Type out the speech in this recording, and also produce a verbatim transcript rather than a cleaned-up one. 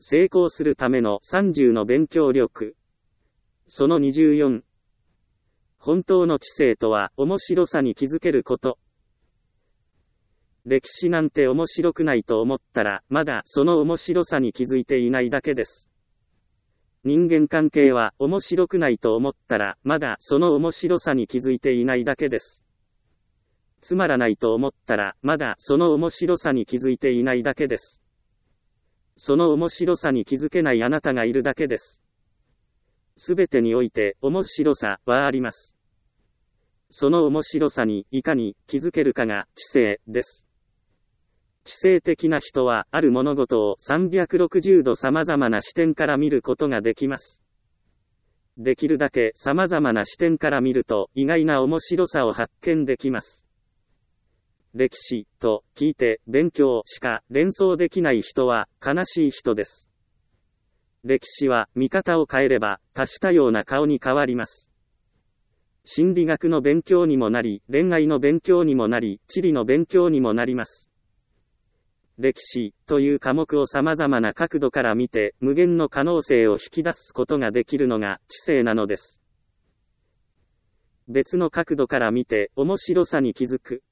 成功するためのさんじゅうの勉強力。そのにじゅうよん。本当の知性とは面白さに気づけること。歴史なんて面白くないと思ったら、まだその面白さに気づいていないだけです。人間関係は面白くないと思ったら、まだその面白さに気づいていないだけです。つまらないと思ったら、まだその面白さに気づいていないだけです。その面白さに気づけないあなたがいるだけです。すべてにおいて面白さはあります。その面白さにいかに気づけるかが知性です。知性的な人はある物事をさんびゃくろくじゅうど様々な視点から見ることができます。できるだけ様々な視点から見ると意外な面白さを発見できます。歴史と聞いて勉強しか連想できない人は悲しい人です。歴史は見方を変えれば多種多様な顔に変わります。心理学の勉強にもなり、恋愛の勉強にもなり、地理の勉強にもなります。歴史という科目を様々な角度から見て無限の可能性を引き出すことができるのが知性なのです。別の角度から見て面白さに気づく。